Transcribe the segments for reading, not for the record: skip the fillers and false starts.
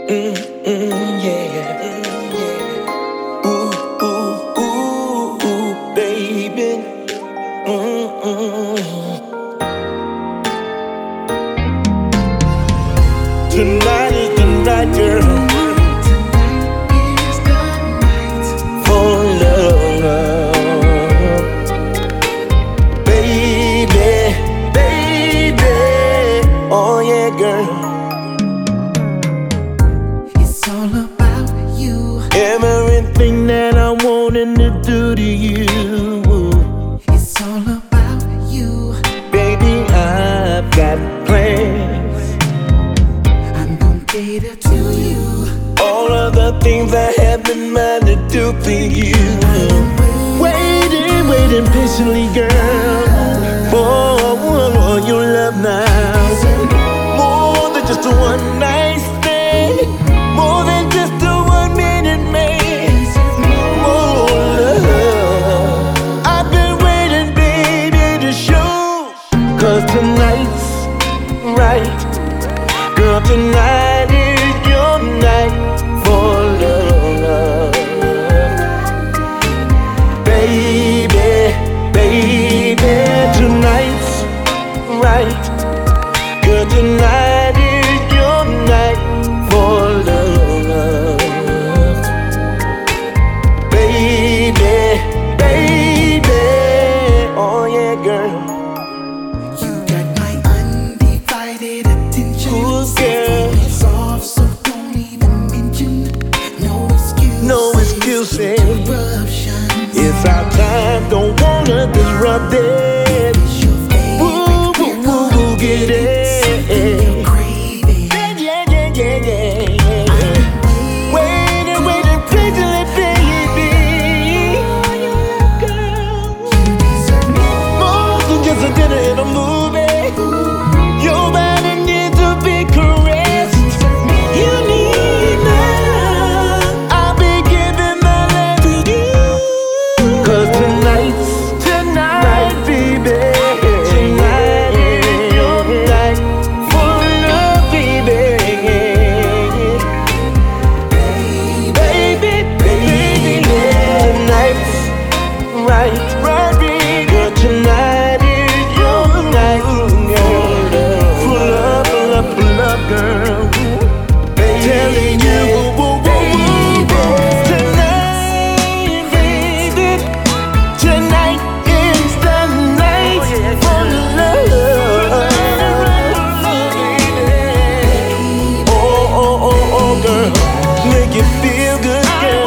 Yeah. Ooh, ooh, ooh, ooh, baby. Mm-mm. Tonight is the night, girl, for love, baby, baby. Oh yeah, girl. It's all about you. Everything that I wanted to do to you, It's all about you. baby. I've got plans. I'm gonna cater to you. All of the things I have been meant to do for you. Waiting patiently, girl, for your love now. More than just a one night stand, more than just a 1 minute man. More love. I've been waiting, baby, to show. 'Cause tonight's right, girl. Tonight is your night for love, baby, baby. Tonight's right, girl. Tonight is your night for love, baby, baby. Oh yeah, girl. You got my undivided attention. Cool girl. It's off, so don't even mention. No excuse. No excuses. Interruption. It's our time. Don't wanna disrupt it. It's your favorite. Woo, woo, woo, get Something it. you're craving. Yeah. Waiting patiently, baby. You deserve More than just a dinner and a movie. Your body needs to be caressed. You need love. I'll be giving my life to you. 'Cause tonight's tonight, baby. Tonight is your night for love, baby. Baby, baby, tonight's right, baby. Girl, tonight is your night, girl. Full of, girl. Telling you, tonight, baby. Tonight is the night for love. Oh, girl, make you feel good, girl.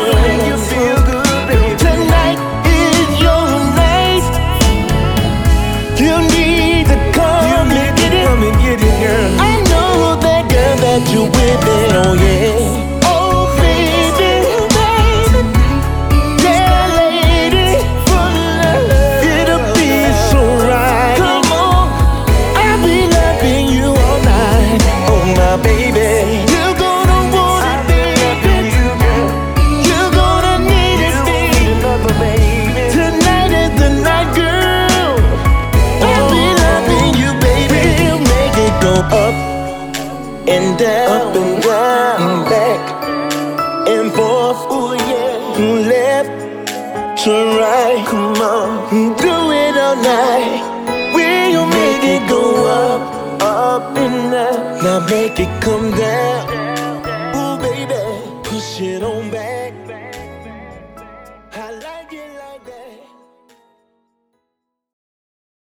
Tonight is your night. You need to come and get it, girl. I know that girl that you with it, oh yeah. Oh baby, yeah, lady, for love. It'll be so right. Come on, I'll be loving you all night. Oh my baby, you're gonna want it, baby. You're gonna need it, baby. Tonight is the night, girl. I'll be loving you, baby. We'll make it go up and down, back and forth. Ooh yeah, left to right. Come on, do it all night. We'll make it go up and down. Now make it come down. Ooh baby, push it on back.